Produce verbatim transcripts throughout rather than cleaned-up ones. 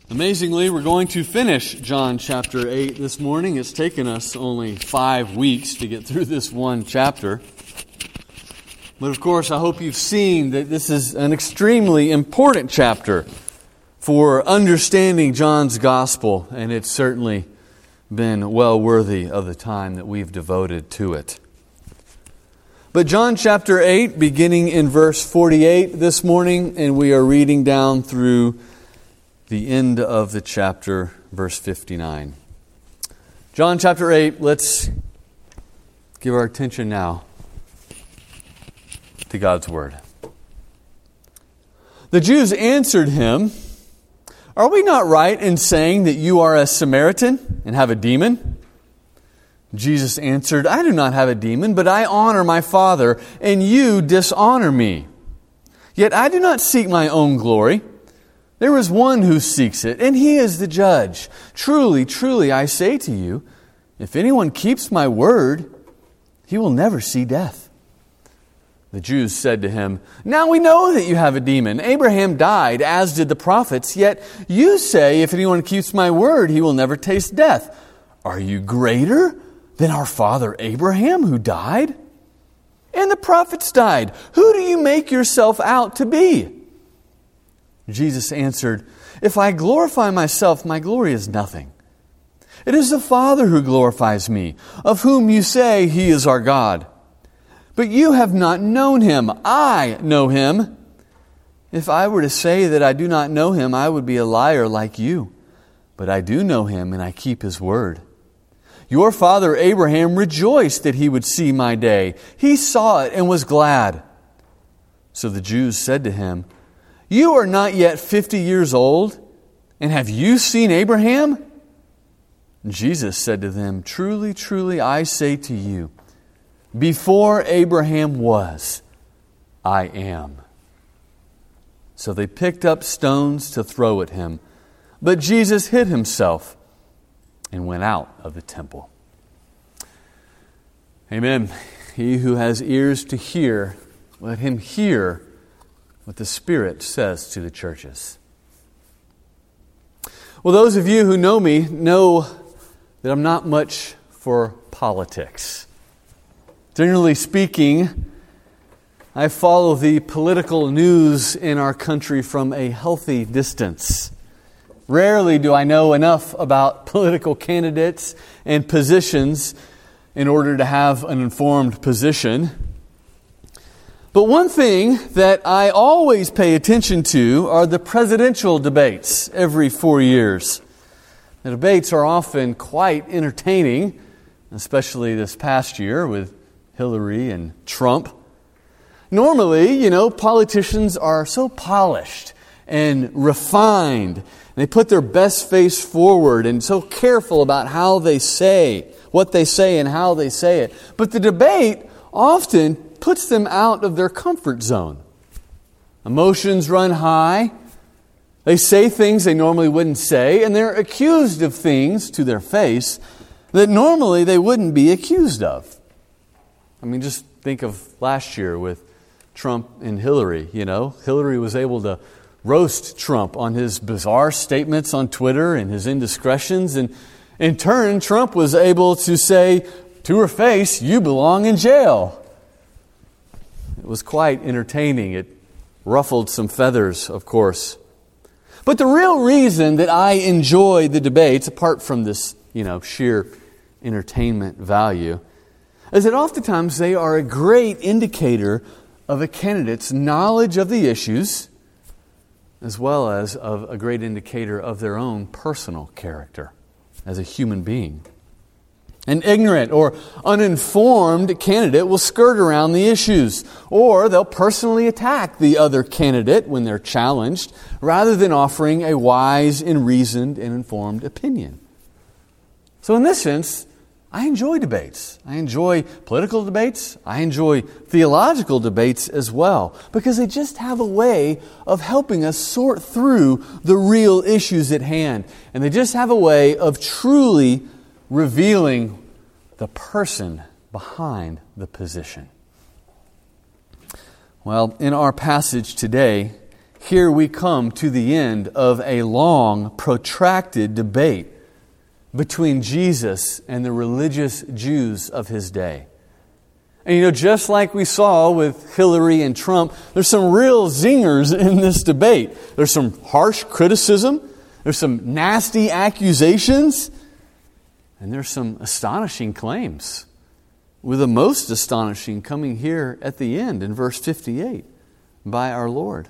Amazingly, we're going to finish John chapter eight this morning. It's taken us only five weeks to get through this one chapter. But of course, I hope you've seen that this is an extremely important chapter for understanding John's gospel, and it's certainly been well worthy of the time that we've devoted to it. But John chapter eight, beginning in verse forty-eight this morning, and we are reading down through the end of the chapter, verse fifty-nine. John chapter eight, let's give our attention now to God's Word. The Jews answered him, "Are we not right in saying that you are a Samaritan and have a demon?" Jesus answered, "I do not have a demon, but I honor my Father, and you dishonor me. Yet I do not seek my own glory. There is one who seeks it, and he is the judge. Truly, truly, I say to you, if anyone keeps my word, he will never see death." The Jews said to him, "Now we know that you have a demon. Abraham died, as did the prophets, yet you say, if anyone keeps my word, he will never taste death. Are you greater than our father Abraham, who died? And the prophets died. Who do you make yourself out to be?" Jesus answered, "If I glorify myself, my glory is nothing. It is the Father who glorifies me, of whom you say he is our God. But you have not known him. I know him. If I were to say that I do not know him, I would be a liar like you. But I do know him, and I keep his word. Your father Abraham rejoiced that he would see my day. He saw it and was glad." So the Jews said to him, "You are not yet fifty years old, and have you seen Abraham?" Jesus said to them, "Truly, truly, I say to you, before Abraham was, I am." So they picked up stones to throw at him, but Jesus hid himself and went out of the temple. Amen. He who has ears to hear, let him hear what the Spirit says to the churches. Well, those of you who know me know that I'm not much for politics. Generally speaking, I follow the political news in our country from a healthy distance. Rarely do I know enough about political candidates and positions in order to have an informed position. But one thing that I always pay attention to are the presidential debates every four years. The debates are often quite entertaining, especially this past year with Hillary and Trump. Normally, you know, politicians are so polished and refined. They put their best face forward and so careful about how they say, what they say and how they say it. But the debate often puts them out of their comfort zone. Emotions run high. They say things they normally wouldn't say, and they're accused of things to their face that normally they wouldn't be accused of. I mean, just think of last year with Trump and Hillary. You know, Hillary was able to roast Trump on his bizarre statements on Twitter and his indiscretions, and in turn, Trump was able to say to her face, "You belong in jail." It was quite entertaining. It ruffled some feathers, of course. But the real reason that I enjoy the debates, apart from this, you know, sheer entertainment value, is that oftentimes they are a great indicator of a candidate's knowledge of the issues, as well as of a great indicator of their own personal character as a human being. An ignorant or uninformed candidate will skirt around the issues, or they'll personally attack the other candidate when they're challenged, rather than offering a wise and reasoned and informed opinion. So in this sense, I enjoy debates. I enjoy political debates. I enjoy theological debates as well, because they just have a way of helping us sort through the real issues at hand. And they just have a way of truly revealing the person behind the position. Well, in our passage today, here we come to the end of a long, protracted debate between Jesus and the religious Jews of his day. And you know, just like we saw with Hillary and Trump, there's some real zingers in this debate. There's some harsh criticism, there's some nasty accusations, and there's some astonishing claims, with the most astonishing coming here at the end in verse fifty-eight by our Lord.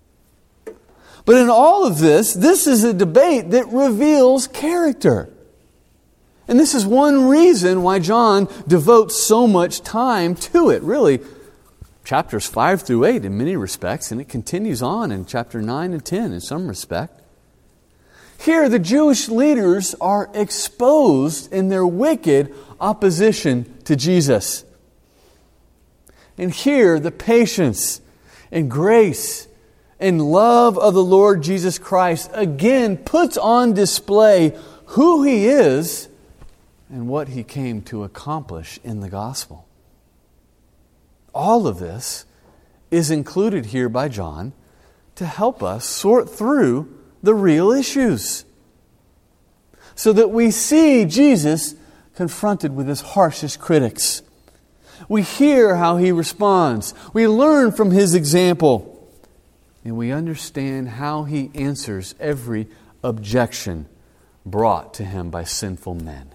But in all of this, this is a debate that reveals character. And this is one reason why John devotes so much time to it. Really, chapters five through eight in many respects, and it continues on in chapter nine and ten in some respect. Here, the Jewish leaders are exposed in their wicked opposition to Jesus. And here, the patience and grace and love of the Lord Jesus Christ again puts on display who He is and what He came to accomplish in the gospel. All of this is included here by John to help us sort through the real issues, so that we see Jesus confronted with His harshest critics. We hear how He responds. We learn from His example. And we understand how He answers every objection brought to Him by sinful men.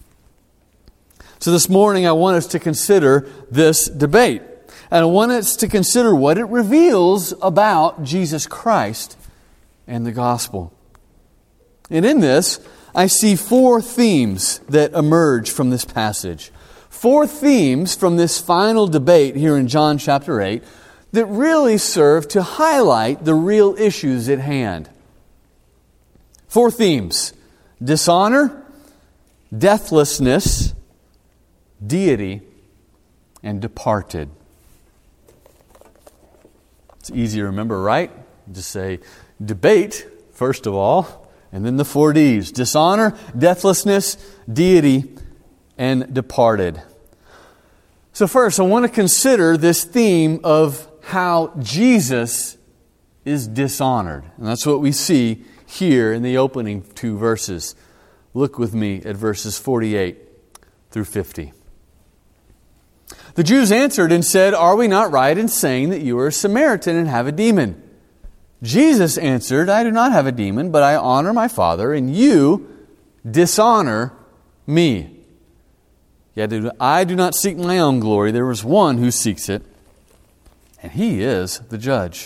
So this morning I want us to consider this debate. And I want us to consider what it reveals about Jesus Christ and the gospel. And in this, I see four themes that emerge from this passage. Four themes from this final debate here in John chapter eight that really serve to highlight the real issues at hand. Four themes: dishonor, deathlessness, deity, and departed. It's easy to remember, right? Just say debate, first of all, and then the four D's. Dishonor, deathlessness, deity, and departed. So first, I want to consider this theme of how Jesus is dishonored. And that's what we see here in the opening two verses. Look with me at verses forty-eight through fifty. The Jews answered and said, "Are we not right in saying that you are a Samaritan and have a demon?" Jesus answered, "I do not have a demon, but I honor my Father, and you dishonor me. Yet I do not seek my own glory. There is one who seeks it, and He is the judge."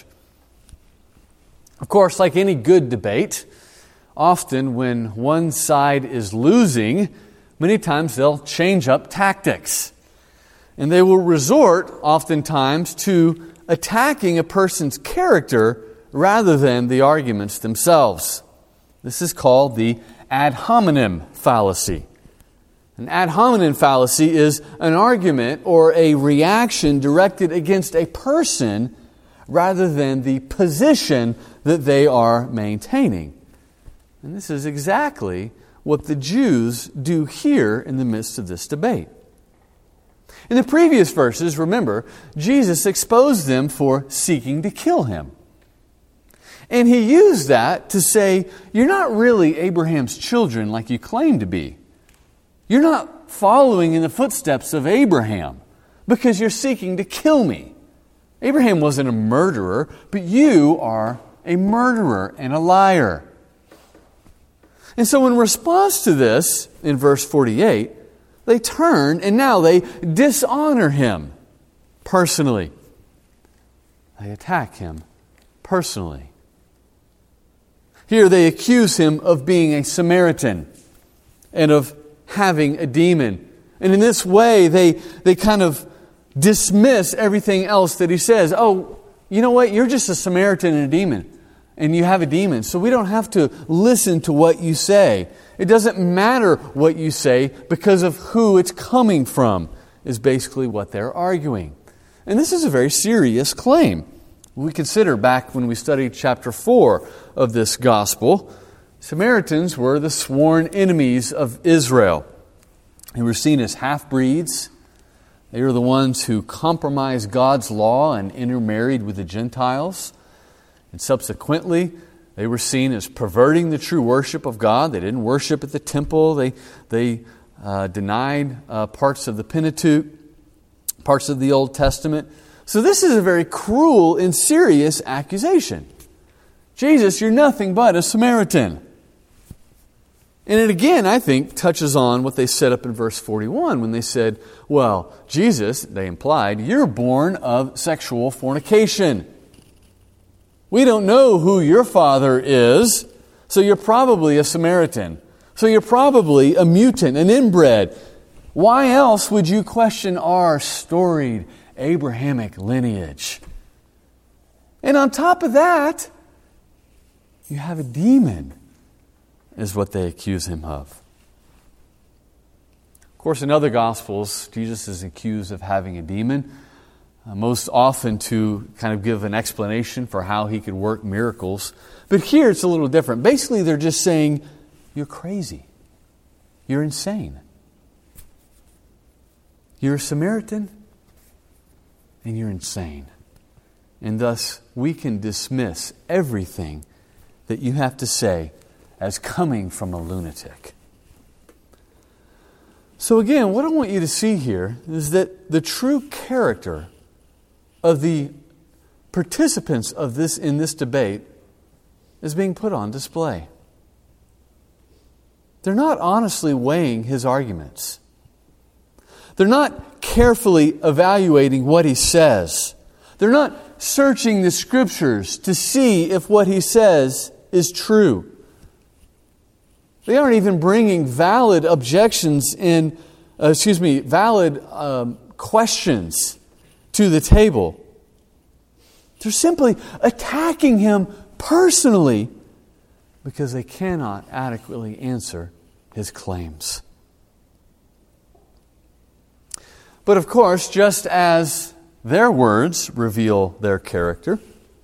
Of course, like any good debate, often when one side is losing, many times they'll change up tactics. And they will resort oftentimes to attacking a person's character rather than the arguments themselves. This is called the ad hominem fallacy. An ad hominem fallacy is an argument or a reaction directed against a person rather than the position that they are maintaining. And this is exactly what the Jews do here in the midst of this debate. In the previous verses, remember, Jesus exposed them for seeking to kill Him. And He used that to say, you're not really Abraham's children like you claim to be. You're not following in the footsteps of Abraham because you're seeking to kill me. Abraham wasn't a murderer, but you are a murderer and a liar. And so in response to this, in verse forty-eight, they turn and now they dishonor Him personally. They attack Him personally. Here they accuse Him of being a Samaritan and of having a demon. And in this way, they, they kind of dismiss everything else that He says. Oh, you know what? You're just a Samaritan and a demon. And you have a demon. So we don't have to listen to what you say. It doesn't matter what you say because of who it's coming from, is basically what they're arguing. And this is a very serious claim. We consider back when we studied chapter four of this gospel, Samaritans were the sworn enemies of Israel. They were seen as half-breeds. They were the ones who compromised God's law and intermarried with the Gentiles. And subsequently, they were seen as perverting the true worship of God. They didn't worship at the temple. They, they uh, denied uh, parts of the Pentateuch, parts of the Old Testament. So this is a very cruel and serious accusation. Jesus, you're nothing but a Samaritan. And it again, I think, touches on what they said up in verse forty-one when they said, well, Jesus, they implied, you're born of sexual fornication. We don't know who your father is, so you're probably a Samaritan. So you're probably a mutant, an inbred. Why else would you question our storied Abrahamic lineage? And on top of that, you have a demon, is what they accuse him of. Of course, in other Gospels, Jesus is accused of having a demon, uh, most often to kind of give an explanation for how he could work miracles. But here it's a little different. Basically, they're just saying, you're crazy. You're insane. You're a Samaritan, and you're insane. And thus, we can dismiss everything that you have to say as coming from a lunatic. So again, what I want you to see here is that the true character of the participants of this in this debate is being put on display. They're not honestly weighing his arguments. They're not carefully evaluating what he says. They're not searching the Scriptures to see if what he says is true. They aren't even bringing valid objections in, uh, excuse me, valid um, questions to the table. They're simply attacking him personally because they cannot adequately answer his claims. But of course, just as their words reveal their character,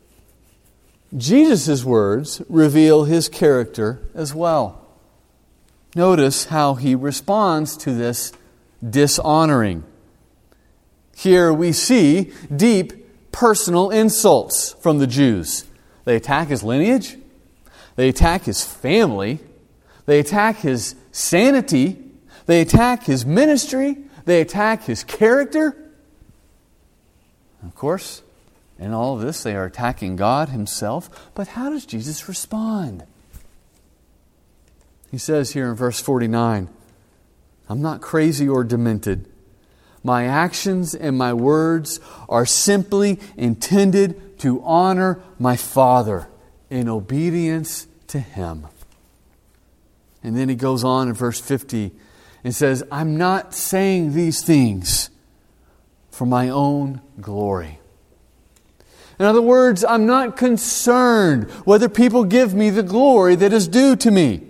Jesus' words reveal his character as well. Notice how he responds to this dishonoring. Here we see deep personal insults from the Jews. They attack his lineage. They attack his family. They attack his sanity. They attack his ministry. They attack his character. Of course, in all of this, they are attacking God himself. But how does Jesus respond? He says here in verse forty-nine, I'm not crazy or demented. My actions and my words are simply intended to honor my Father in obedience to Him. And then he goes on in verse fifty and says, I'm not saying these things for my own glory. In other words, I'm not concerned whether people give me the glory that is due to me.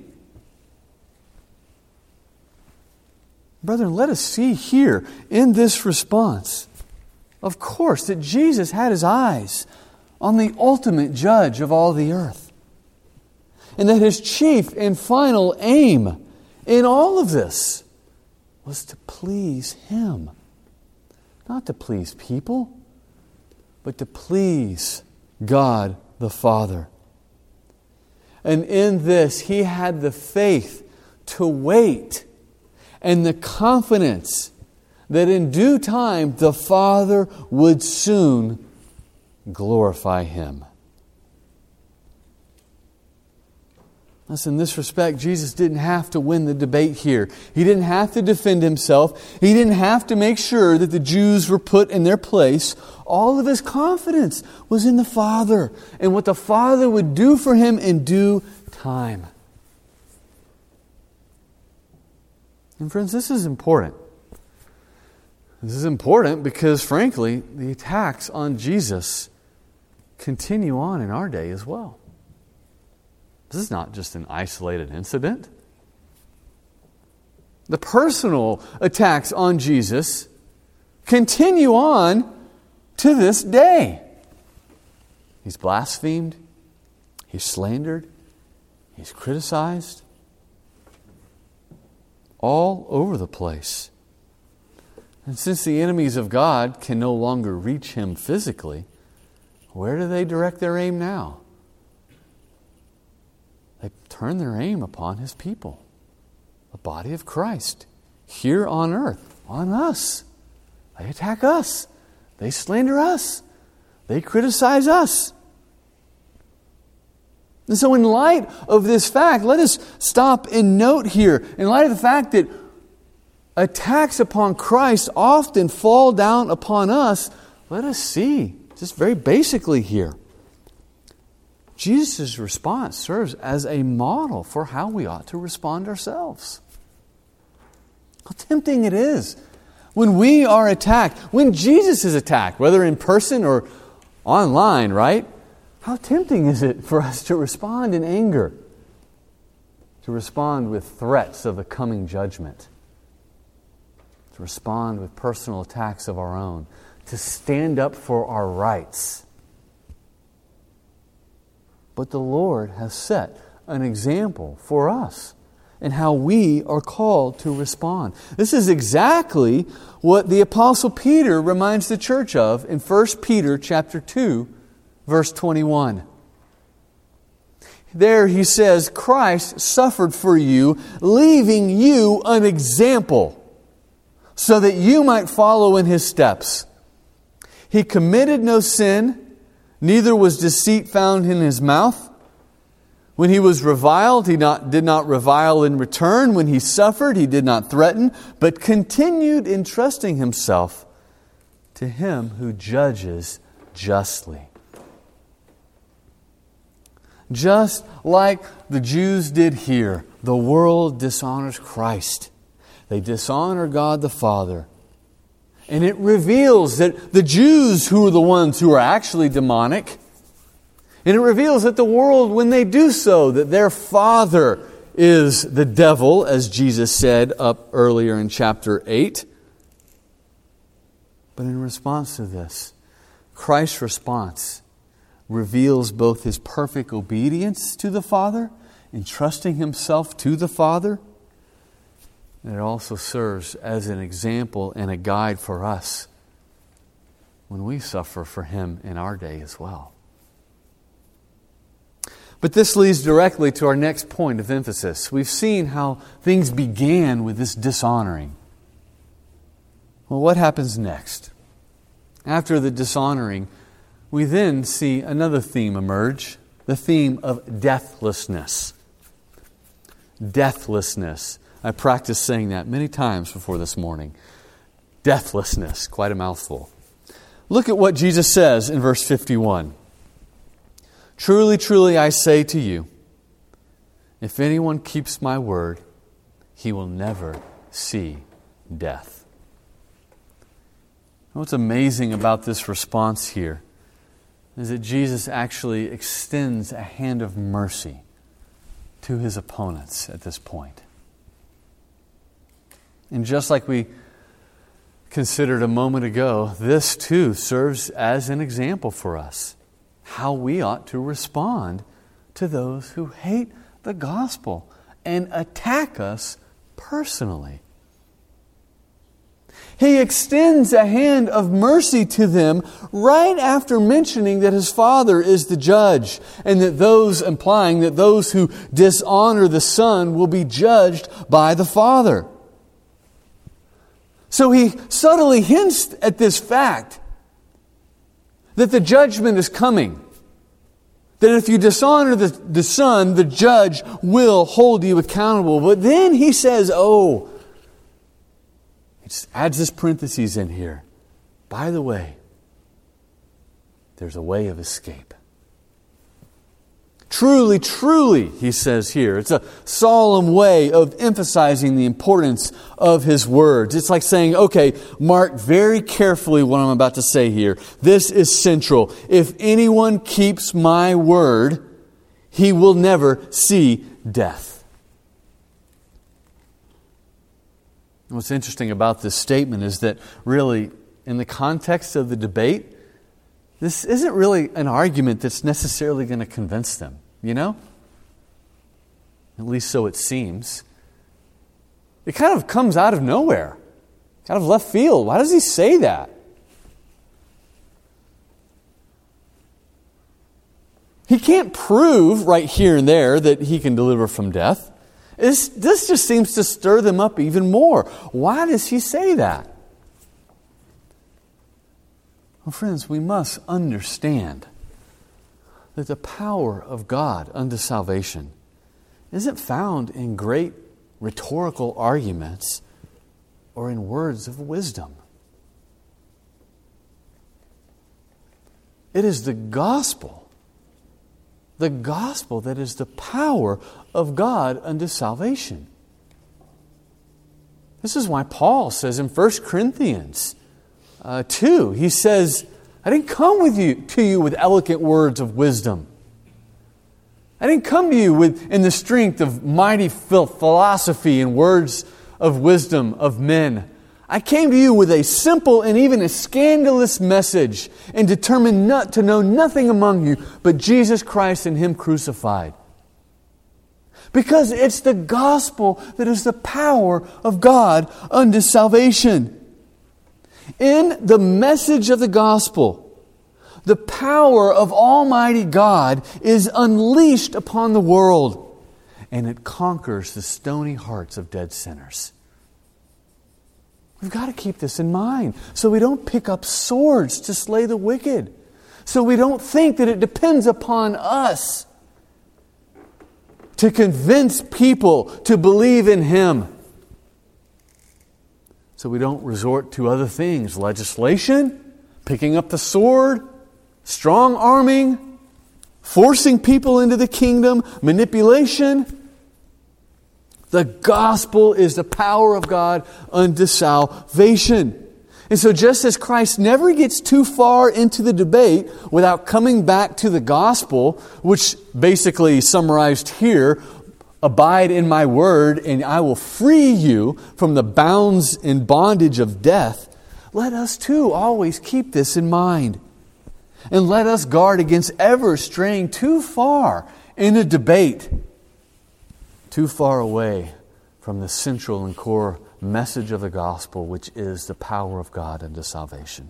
Brethren, let us see here in this response, of course, that Jesus had his eyes on the ultimate judge of all the earth. And that his chief and final aim in all of this was to please Him. Not to please people, but to please God the Father. And in this, He had the faith to wait and the confidence that in due time the Father would soon glorify Him. Thus, in this respect, Jesus didn't have to win the debate here. He didn't have to defend Himself. He didn't have to make sure that the Jews were put in their place. All of His confidence was in the Father and what the Father would do for Him in due time. And friends, this is important. This is important because, frankly, the attacks on Jesus continue on in our day as well. This is not just an isolated incident. The personal attacks on Jesus continue on to this day. He's blasphemed. He's slandered. He's criticized. All over the place. And since the enemies of God can no longer reach Him physically, where do they direct their aim now? they turn their aim upon His people, the body of Christ, here on earth, on us. They attack us. They slander us. They criticize us. And so in light of this fact, let us stop and note here, in light of the fact that attacks upon Christ often fall down upon us, let us see, just very basically here, Jesus' response serves as a model for how we ought to respond ourselves. How tempting it is when we are attacked, when Jesus is attacked, whether in person or online, right? How tempting is it for us to respond in anger, to respond with threats of the coming judgment, to respond with personal attacks of our own, to stand up for our rights. But the Lord has set an example for us in how we are called to respond. This is exactly what the Apostle Peter reminds the church of in First Peter chapter two, verse twenty-one. There he says, Christ suffered for you, leaving you an example, so that you might follow in His steps. He committed no sin, neither was deceit found in His mouth. When He was reviled, He not, did not revile in return. When He suffered, He did not threaten, but continued entrusting Himself to Him who judges justly. Just like the Jews did here, the world dishonors Christ. They dishonor God the Father. And it reveals that the Jews who are the ones who are actually demonic, and it reveals that the world, when they do so, that their father is the devil, as Jesus said up earlier in chapter eight. But in response to this, Christ's response reveals both His perfect obedience to the Father, entrusting Himself to the Father, and it also serves as an example and a guide for us when we suffer for Him in our day as well. But this leads directly to our next point of emphasis. We've seen how things began with this dishonoring. Well, what happens next? After the dishonoring, we then see another theme emerge, the theme of deathlessness. Deathlessness. I practiced saying that many times before this morning. Deathlessness, quite a mouthful. Look at what Jesus says in verse fifty-one. Truly, truly, I say to you, if anyone keeps my word, he will never see death. What's amazing about this response here is that Jesus actually extends a hand of mercy to His opponents at this point. And just like we considered a moment ago, this too serves as an example for us, how we ought to respond to those who hate the gospel and attack us personally. He extends a hand of mercy to them right after mentioning that His Father is the judge, and that those, implying that those who dishonor the Son will be judged by the Father. So He subtly hints at this fact that the judgment is coming. That if you dishonor the, the Son, the judge will hold you accountable. But then He says, oh, He just adds this parenthesis in here. By the way, there's a way of escape. Truly, truly, He says here. It's a solemn way of emphasizing the importance of His words. It's like saying, okay, mark very carefully what I'm about to say here. This is central. If anyone keeps my word, he will never see death. What's interesting about this statement is that really, in the context of the debate, this isn't really an argument that's necessarily going to convince them, you know? At least so it seems. It kind of comes out of nowhere, out of left field. Why does He say that? He can't prove right here and there that he can deliver from death. This, this just seems to stir them up even more. Why does he say that? Well, friends, we must understand that the power of God unto salvation isn't found in great rhetorical arguments or in words of wisdom. It is the gospel, the gospel that is the power of God unto salvation. This is why Paul says in First Corinthians uh, two, he says, I didn't come with you to you with eloquent words of wisdom. I didn't come to you with in the strength of mighty philosophy and words of wisdom of men. I came to you with a simple and even a scandalous message, and determined not to know nothing among you but Jesus Christ and Him crucified. Because it's the gospel that is the power of God unto salvation. In the message of the gospel, the power of Almighty God is unleashed upon the world, and it conquers the stony hearts of dead sinners. We've got to keep this in mind so we don't pick up swords to slay the wicked. So we don't think that it depends upon us to convince people to believe in Him. So we don't resort to other things. Legislation, picking up the sword, strong arming, forcing people into the kingdom, manipulation. The gospel is the power of God unto salvation. And so just as Christ never gets too far into the debate without coming back to the gospel, which basically summarized here, abide in my word and I will free you from the bounds and bondage of death, let us too always keep this in mind. And let us guard against ever straying too far in a debate, too far away from the central and core message of the gospel, which is the power of God unto salvation.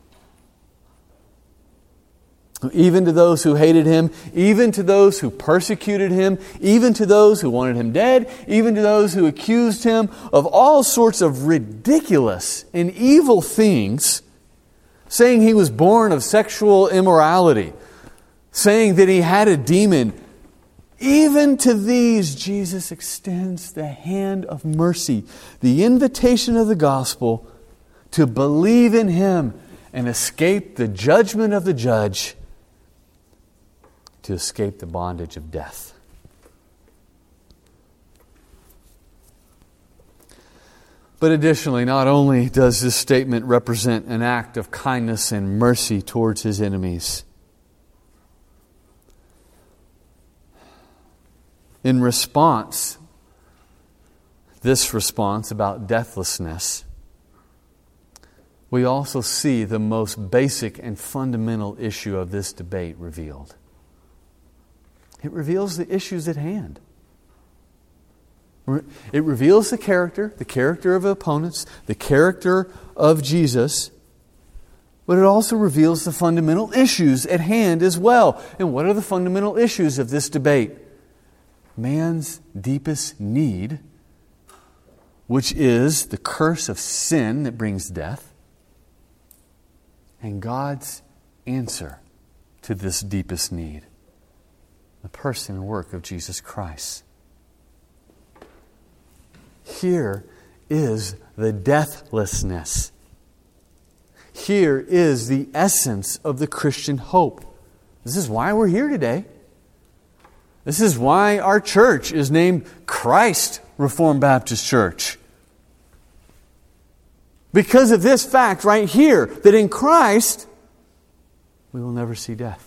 Even to those who hated Him, even to those who persecuted Him, even to those who wanted Him dead, even to those who accused Him of all sorts of ridiculous and evil things, saying He was born of sexual immorality, saying that He had a demon. Even to these, Jesus extends the hand of mercy, the invitation of the gospel to believe in Him and escape the judgment of the judge, to escape the bondage of death. But additionally, not only does this statement represent an act of kindness and mercy towards His enemies, in response, this response about deathlessness, we also see the most basic and fundamental issue of this debate revealed. It reveals the issues at hand. It reveals the character, the character of opponents, the character of Jesus, but it also reveals the fundamental issues at hand as well. And what are the fundamental issues of this debate? Man's deepest need, which is the curse of sin that brings death, and God's answer to this deepest need, the person and work of Jesus Christ. Here is the deathlessness. Here is the essence of the Christian hope. This is why we're here today. This is why our church is named Christ Reformed Baptist Church. Because of this fact right here, that in Christ, we will never see death.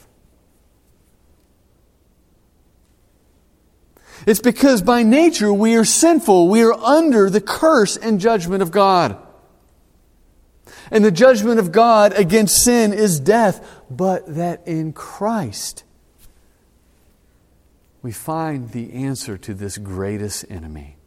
It's because by nature we are sinful. We are under the curse and judgment of God. And the judgment of God against sin is death. But that in Christ we find the answer to this greatest enemy.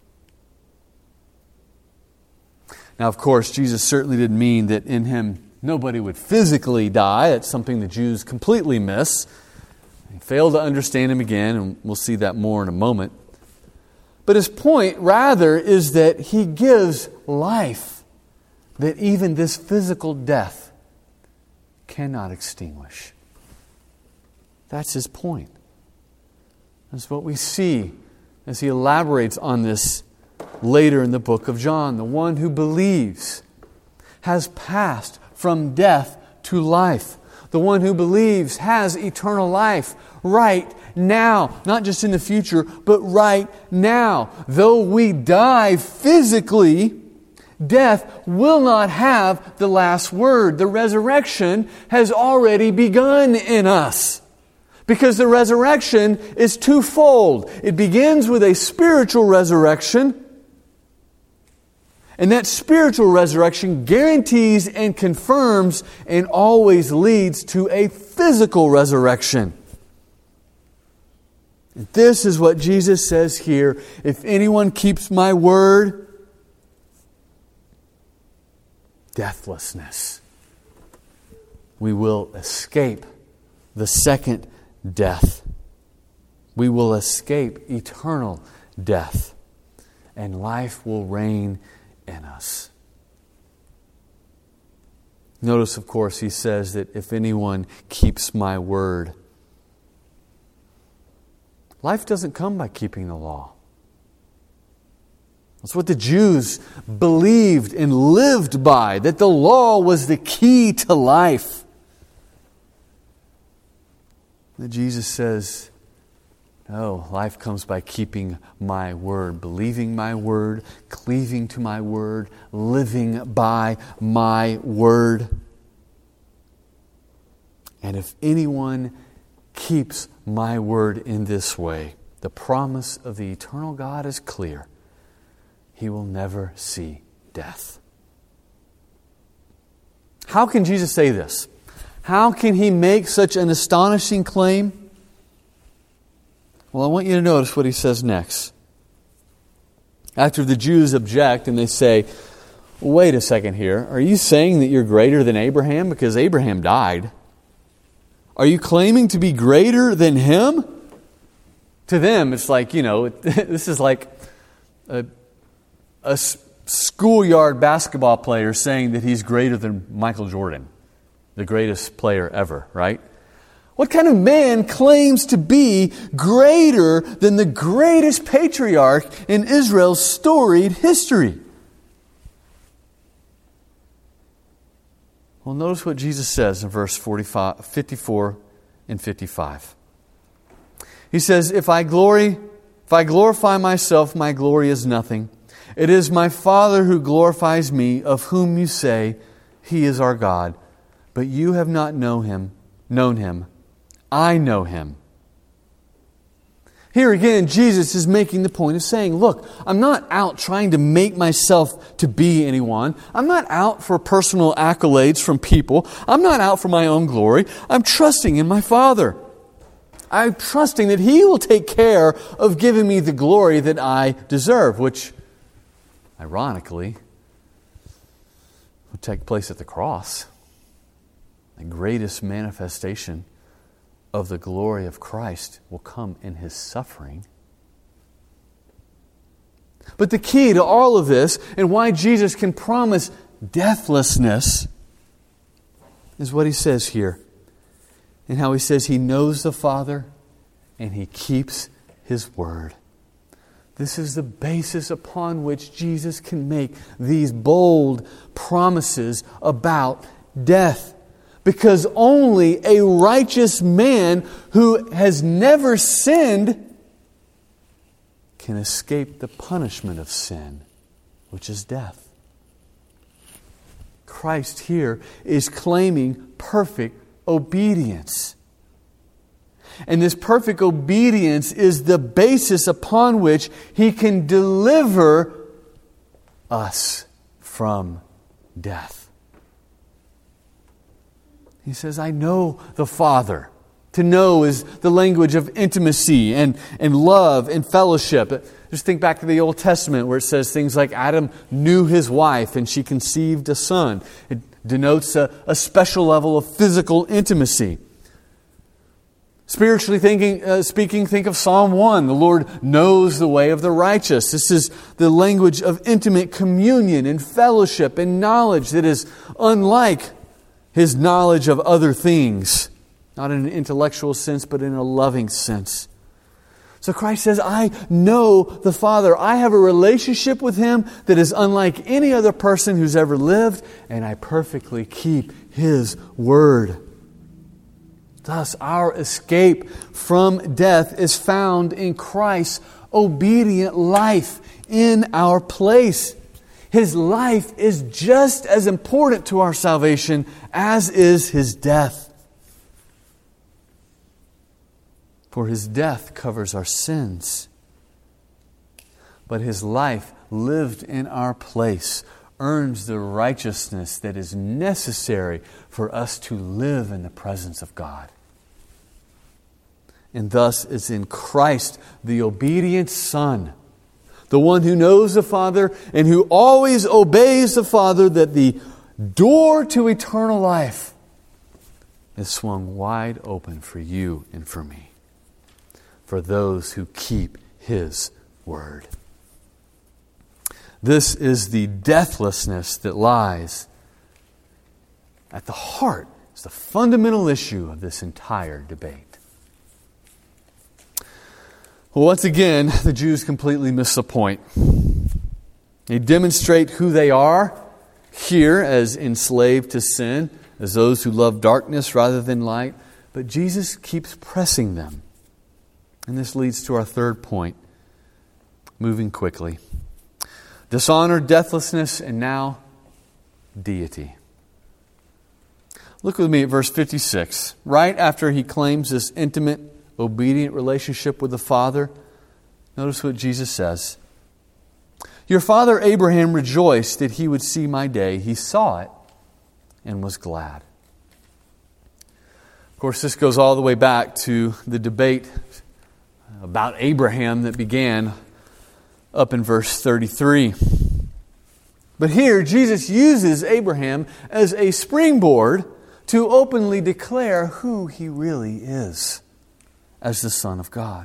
Now, of course, Jesus certainly didn't mean that in Him nobody would physically die. That's something the Jews completely miss. They fail to understand him again, and we'll see that more in a moment. But his point, rather, is that he gives life that even this physical death cannot extinguish. That's his point. That's what we see as he elaborates on this later in the book of John. The one who believes has passed from death to life. The one who believes has eternal life right now. Not just in the future, but right now. Though we die physically, death will not have the last word. The resurrection has already begun in us. Because the resurrection is twofold. It begins with a spiritual resurrection. And that spiritual resurrection guarantees and confirms and always leads to a physical resurrection. And this is what Jesus says here. If anyone keeps my word, deathlessness. We will escape the second death. We will escape eternal death. And life will reign in us. Notice, of course, he says that if anyone keeps my word. Life doesn't come by keeping the law. That's what the Jews believed and lived by, that the law was the key to life. That Jesus says, no, life comes by keeping my word, believing my word, cleaving to my word, living by my word. And if anyone keeps my word in this way, the promise of the eternal God is clear. He will never see death. How can Jesus say this? How can He make such an astonishing claim? Well, I want you to notice what He says next. After the Jews object and they say, wait a second here, are you saying that you're greater than Abraham because Abraham died? Are you claiming to be greater than him? To them, it's like, you know, this is like a, a schoolyard basketball player saying that he's greater than Michael Jordan, the greatest player ever, right? What kind of man claims to be greater than the greatest patriarch in Israel's storied history? Well, notice what Jesus says in verse forty-five, fifty-four and fifty-five. He says, if I glory, if I glorify myself, my glory is nothing. It is my Father who glorifies me, of whom you say, He is our God. But you have not known Him, known Him. I know Him. Here again, Jesus is making the point of saying, look, I'm not out trying to make myself to be anyone. I'm not out for personal accolades from people. I'm not out for my own glory. I'm trusting in my Father. I'm trusting that He will take care of giving me the glory that I deserve, which, ironically, will take place at the cross. The greatest manifestation of the glory of Christ will come in His suffering. But the key to all of this and why Jesus can promise deathlessness is what He says here. And how He says He knows the Father and He keeps His word. This is the basis upon which Jesus can make these bold promises about death. Because only a righteous man who has never sinned can escape the punishment of sin, which is death. Christ here is claiming perfect obedience. And this perfect obedience is the basis upon which He can deliver us from death. He says, I know the Father. To know is the language of intimacy and, and love and fellowship. Just think back to the Old Testament where it says things like Adam knew his wife and she conceived a son. It denotes a, a special level of physical intimacy. Spiritually thinking, uh, speaking, think of Psalm one. The Lord knows the way of the righteous. This is the language of intimate communion and fellowship and knowledge that is unlike His knowledge of other things. Not in an intellectual sense, but in a loving sense. So Christ says, I know the Father. I have a relationship with Him that is unlike any other person who's ever lived, and I perfectly keep His word. Thus, our escape from death is found in Christ's obedient life in our place. His life is just as important to our salvation as is His death. For His death covers our sins. But His life lived in our place earns the righteousness that is necessary for us to live in the presence of God. And thus it's in Christ, the obedient Son, the one who knows the Father and who always obeys the Father, that the door to eternal life is swung wide open for you and for me, for those who keep His word. This is the deathlessness that lies at the heart. It's the fundamental issue of this entire debate. Well, once again, the Jews completely miss the point. They demonstrate who they are here as enslaved to sin, as those who love darkness rather than light. But Jesus keeps pressing them. And this leads to our third point, moving quickly. Dishonor, deathlessness, and now deity. Look with me at verse fifty-six. Right after He claims this intimate, obedient relationship with the Father, notice what Jesus says. Your father Abraham rejoiced that he would see my day. He saw it and was glad. Of course, this goes all the way back to the debate about Abraham that began up in verse thirty-three. But here, Jesus uses Abraham as a springboard to openly declare who He really is as the Son of God.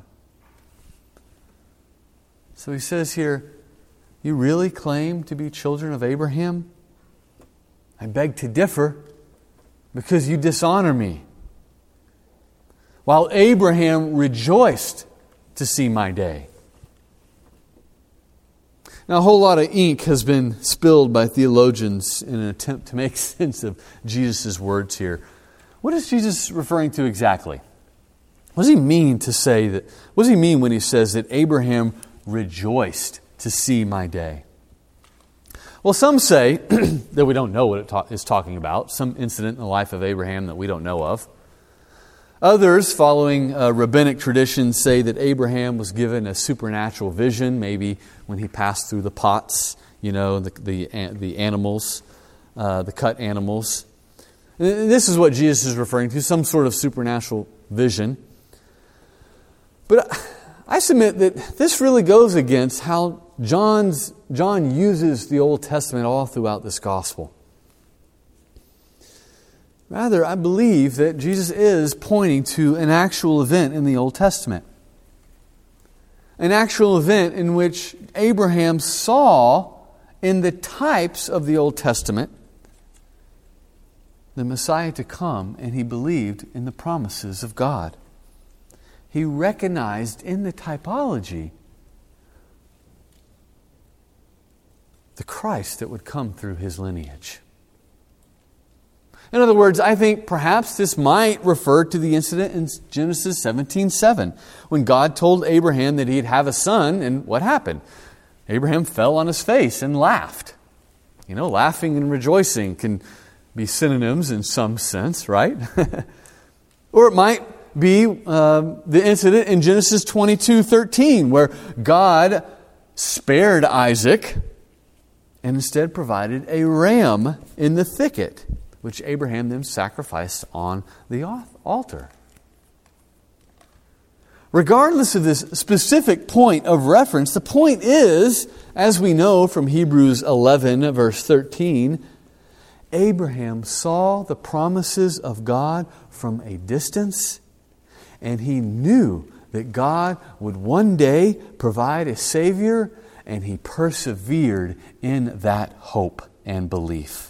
So He says here, you really claim to be children of Abraham? I beg to differ, because you dishonor me. While Abraham rejoiced to see my day. Now, a whole lot of ink has been spilled by theologians in an attempt to make sense of Jesus' words here. What is Jesus referring to exactly? What does He mean to say that? What does He mean when He says that Abraham rejoiced to see my day? Well, some say that we don't know what it ta- is talking about, some incident in the life of Abraham that we don't know of. Others, following uh, rabbinic tradition, say that Abraham was given a supernatural vision, maybe when he passed through the pots, you know, the the, the animals, uh, the cut animals. And this is what Jesus is referring to, some sort of supernatural vision. But I submit that this really goes against how John's John uses the Old Testament all throughout this gospel. Rather, I believe that Jesus is pointing to an actual event in the Old Testament. An actual event in which Abraham saw in the types of the Old Testament the Messiah to come, and he believed in the promises of God. He recognized in the typology the Christ that would come through his lineage. In other words, I think perhaps this might refer to the incident in Genesis seventeen seven, when God told Abraham that he'd have a son, and what happened? Abraham fell on his face and laughed. You know, laughing and rejoicing can be synonyms in some sense, right? Or it might be uh, the incident in Genesis twenty-two thirteen, where God spared Isaac and instead provided a ram in the thicket, which Abraham then sacrificed on the altar. Regardless of this specific point of reference, the point is, as we know from Hebrews eleven, verse thirteen, Abraham saw the promises of God from a distance, And he knew that God would one day provide a Savior, and he persevered in that hope and belief.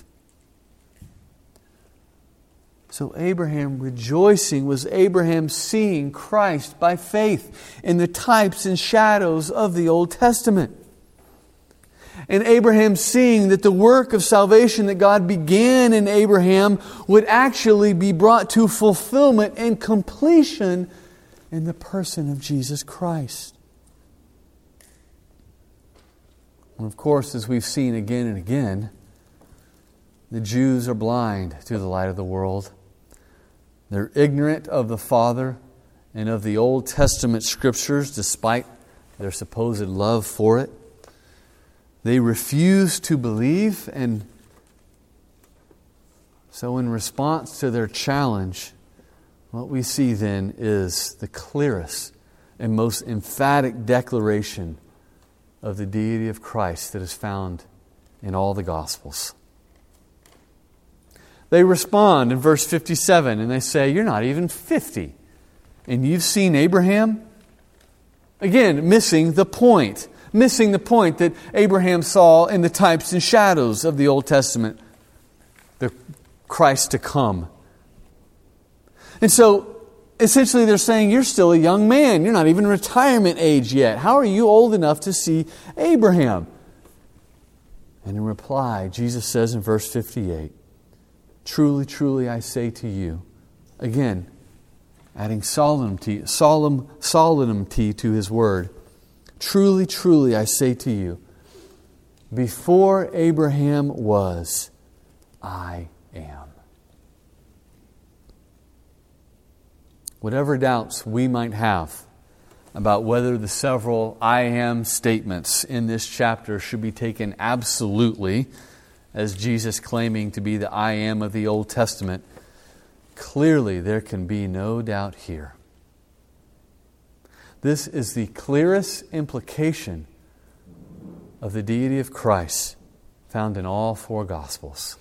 So Abraham rejoicing was Abraham seeing Christ by faith in the types and shadows of the Old Testament. And Abraham seeing that the work of salvation that God began in Abraham would actually be brought to fulfillment and completion in the person of Jesus Christ. And of course, as we've seen again and again, the Jews are blind to the light of the world. They're ignorant of the Father and of the Old Testament Scriptures, despite their supposed love for it. They refuse to believe, and so in response to their challenge, what we see then is the clearest and most emphatic declaration of the deity of Christ that is found in all the Gospels. They respond in verse fifty-seven and they say, "You're not even fifty, and you've seen Abraham?" Again, missing the point. Missing the point that Abraham saw in the types and shadows of the Old Testament, the Christ to come. And so, essentially they're saying, you're still a young man. You're not even retirement age yet. How are you old enough to see Abraham? And in reply, Jesus says in verse fifty-eight, "Truly, truly, I say to you," again, adding solemnity, solemn solemnity to His word, "Truly, truly, I say to you, before Abraham was, I am." Whatever doubts we might have about whether the several I am statements in this chapter should be taken absolutely as Jesus claiming to be the I am of the Old Testament, clearly there can be no doubt here. This is the clearest implication of the deity of Christ found in all four Gospels.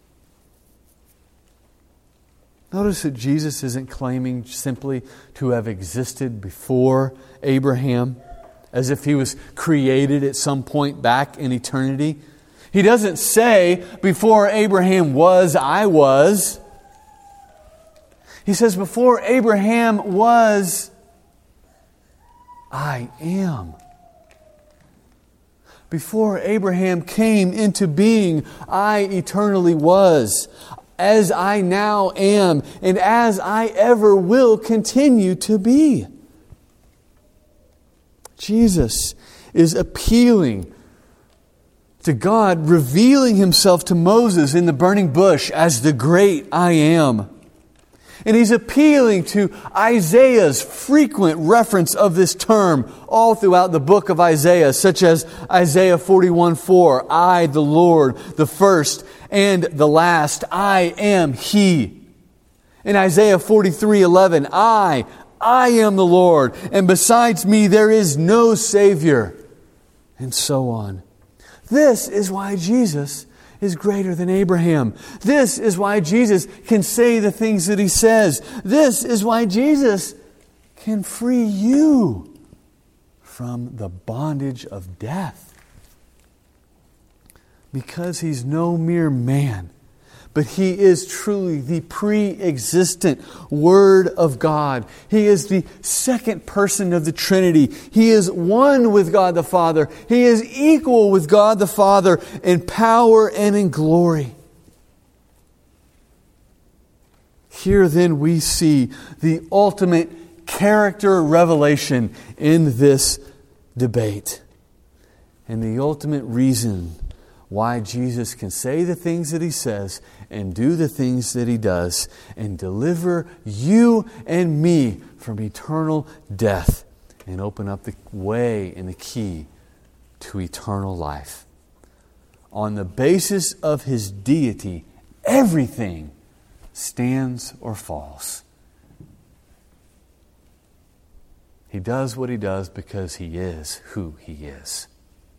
Notice that Jesus isn't claiming simply to have existed before Abraham, as if He was created at some point back in eternity. He doesn't say, before Abraham was, I was. He says, before Abraham was, I am. Before Abraham came into being, I eternally was, as I now am, and as I ever will continue to be. Jesus is appealing to God, revealing Himself to Moses in the burning bush as the great I am. And He's appealing to Isaiah's frequent reference of this term all throughout the book of Isaiah, such as Isaiah forty-one four, I, the Lord, the first and the last, I am He. In Isaiah forty-three eleven, I, I am the Lord, and besides me there is no Savior, and so on. This is why Jesus is greater than Abraham. This is why Jesus can say the things that He says. This is why Jesus can free you from the bondage of death. Because He's no mere man, but He is truly the pre-existent Word of God. He is the second person of the Trinity. He is one with God the Father. He is equal with God the Father in power and in glory. Here then we see the ultimate character revelation in this debate. And the ultimate reason why Jesus can say the things that He says and do the things that He does and deliver you and me from eternal death and open up the way and the key to eternal life. On the basis of His deity, everything stands or falls. He does what He does because He is who He is.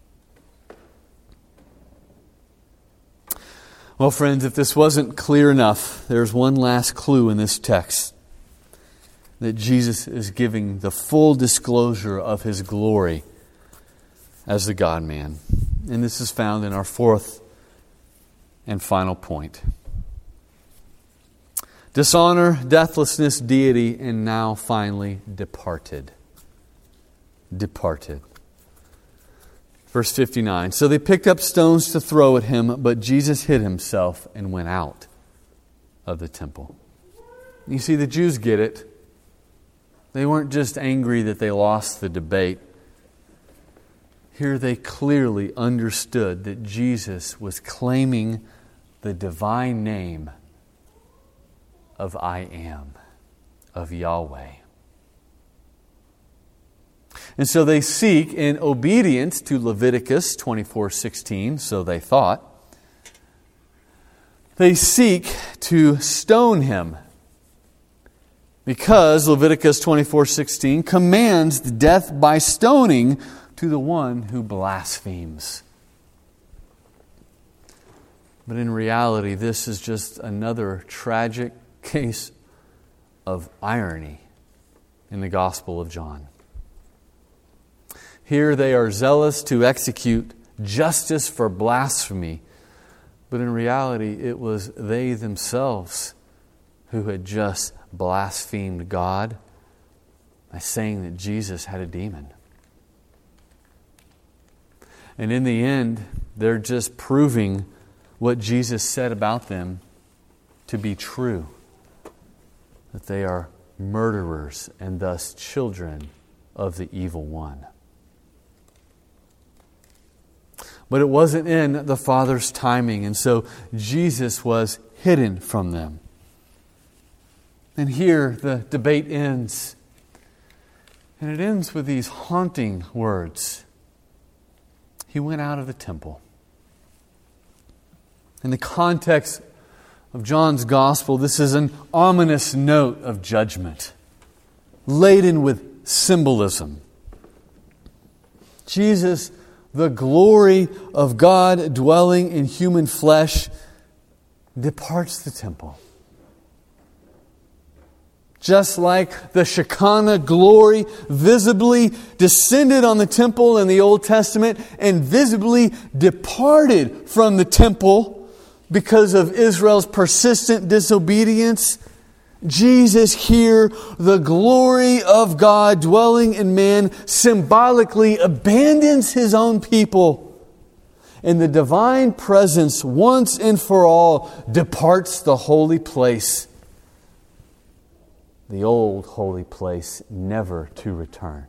Well, friends, if this wasn't clear enough, there's one last clue in this text. that Jesus is giving the full disclosure of His glory as the God-man. And this is found in our fourth and final point. Dishonor, deathlessness, deity, and now finally departed. Departed. Verse fifty-nine. So they picked up stones to throw at Him, but Jesus hid Himself and went out of the temple. You see, the Jews get it. They weren't just angry that they lost the debate. Here they clearly understood that Jesus was claiming the divine name of I Am, of Yahweh. And so they seek, in obedience to Leviticus twenty-four sixteen, so they thought, they seek to stone Him, because Leviticus twenty-four sixteen commands death by stoning to the one who blasphemes. But in reality, this is just another tragic case of irony in the Gospel of John. Here they are zealous to execute justice for blasphemy, but in reality it was they themselves who had just blasphemed God by saying that Jesus had a demon. And in the end, they're just proving what Jesus said about them to be true, that they are murderers and thus children of the evil one. But it wasn't in the Father's timing, and so Jesus was hidden from them. And here the debate ends. And it ends with these haunting words. He went out of the temple. In the context of John's Gospel, this is an ominous note of judgment, laden with symbolism. Jesus, the glory of God dwelling in human flesh, departs the temple. Just like the Shekinah glory visibly descended on the temple in the Old Testament and visibly departed from the temple because of Israel's persistent disobedience, Jesus here, the glory of God dwelling in man, symbolically abandons His own people. And the divine presence, once and for all, departs the holy place. The old holy place, never to return.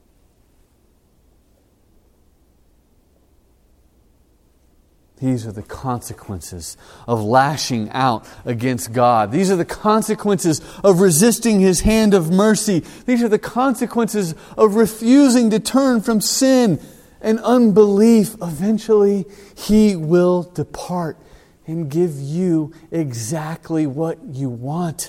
These are the consequences of lashing out against God. These are the consequences of resisting His hand of mercy. These are the consequences of refusing to turn from sin and unbelief. Eventually, He will depart and give you exactly what you want,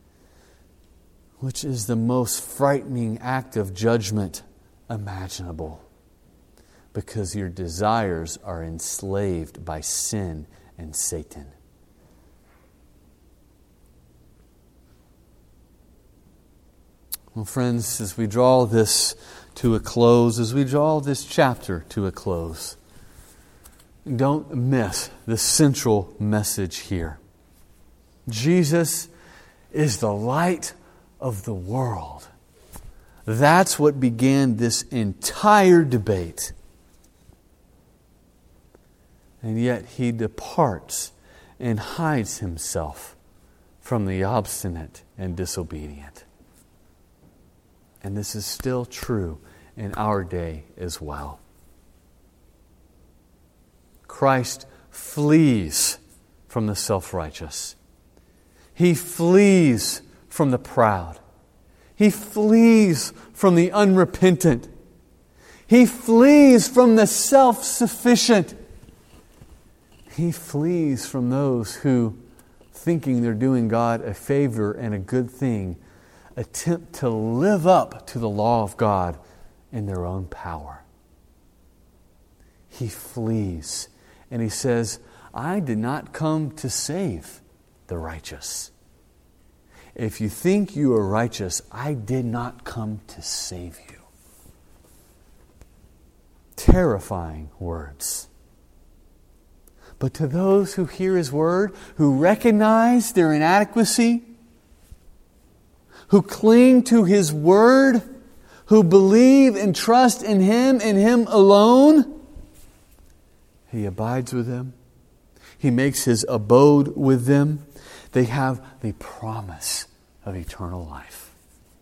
which is the most frightening act of judgment imaginable. Because your desires are enslaved by sin and Satan. Well, friends, as we draw this to a close, as we draw this chapter to a close, don't miss the central message here. Jesus is the light of the world. That's what began this entire debate. And yet He departs and hides Himself from the obstinate and disobedient. And this is still true in our day as well. Christ flees from the self-righteous. He flees from the proud. He flees from the unrepentant. He flees from the self-sufficient. He flees from those who, thinking they're doing God a favor and a good thing, attempt to live up to the law of God in their own power. He flees and He says, I did not come to save the righteous. if you think you are righteous, I did not come to save you. Terrifying words. But to those who hear His Word, who recognize their inadequacy, who cling to His Word, who believe and trust in Him and Him alone, He abides with them. He makes His abode with them. They have the promise of eternal life.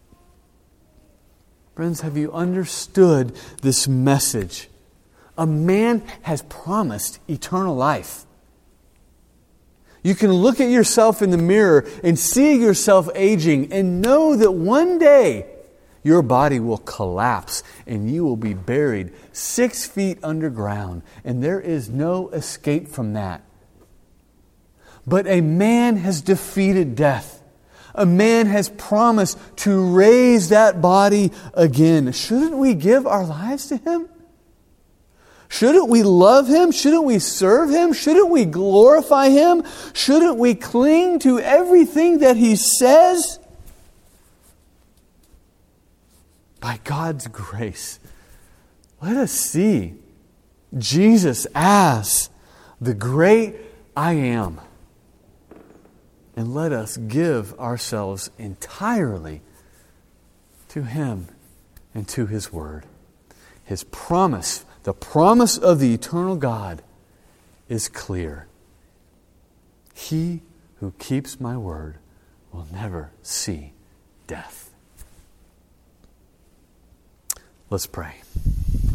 Friends, have you understood this message? A man has promised eternal life. You can look at yourself in the mirror and see yourself aging and know that one day your body will collapse and you will be buried six feet underground, and there is no escape from that. But a man has defeated death. A man has promised to raise that body again. Shouldn't we give our lives to Him? Shouldn't we love Him? Shouldn't we serve Him? Shouldn't we glorify Him? Shouldn't we cling to everything that He says? By God's grace, let us see Jesus as the great I Am. And let us give ourselves entirely to Him and to His Word. His promise, the promise of the eternal God, is clear. He who keeps my word will never see death. Let's pray.